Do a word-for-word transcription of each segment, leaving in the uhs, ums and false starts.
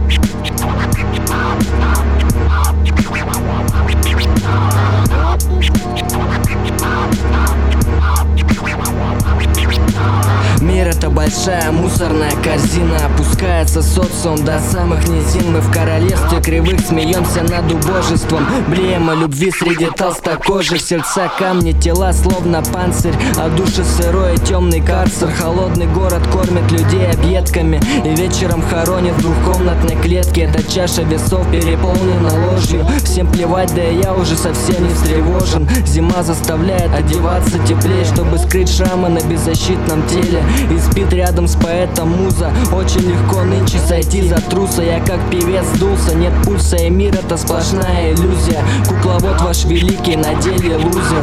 Мир — это большая мусорная корзина, опускается социум до самых низин. Мы в королевстве кривых смеемся над убожеством, блеем о любви среди толстокожих. Сердца камни, тела словно панцирь, а души сырой и темный карцер. Холодный город кормит людей объедками и вечером хоронит в двухкомнатной клетке. Эта чаша весов переполнена ложью. Всем плевать, да и я уже совсем не встревожен. Зима заставляет одеваться теплее, чтобы скрыть шрамы на беззащитном теле. И спит рядом с поэтом муза. Очень легко нынче сойти за труса. Я как певец сдулся, нет пульса, и мир — это сплошная иллюзия. Кукловод ваш великий, на деле лузер.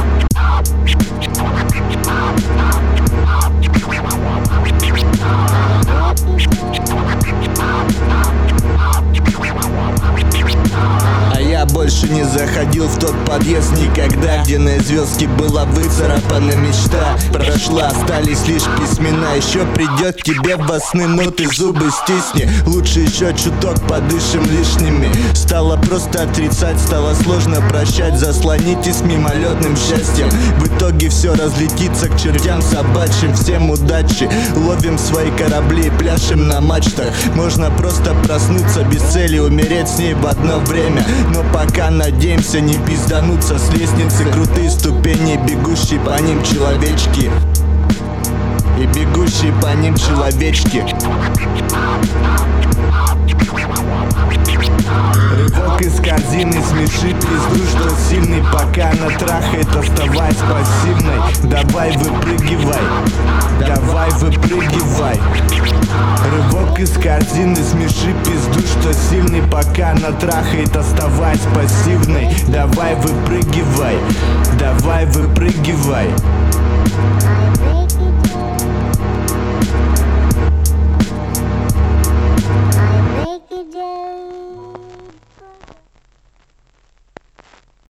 Я больше не заходил в тот подъезд никогда, где на звездке была выцарапана мечта. Прошла, остались лишь письмена. Еще придет к тебе во сны, но ты зубы стисни. Лучше еще чуток подышим лишними. Стало просто отрицать, стало сложно прощать. Заслонитесь мимолетным счастьем, в итоге все разлетится к чертям собачьим. Всем удачи, ловим свои корабли, пляшем на мачтах. Можно просто проснуться без цели, умереть с ней в одно время. Но пока надеемся не пиздануться с лестницы. Крутые ступени, бегущие по ним человечки. И бегущие по ним человечки. Рывок из корзины, смеши пизду, что сильный, пока она трахает, оставайся пассивной. Давай выпрыгивай, давай выпрыгивай. Рывок из корзины, смеши пизду, что сильный, пока она трахает, оставайся пассивной. Давай выпрыгивай, давай выпрыгивай.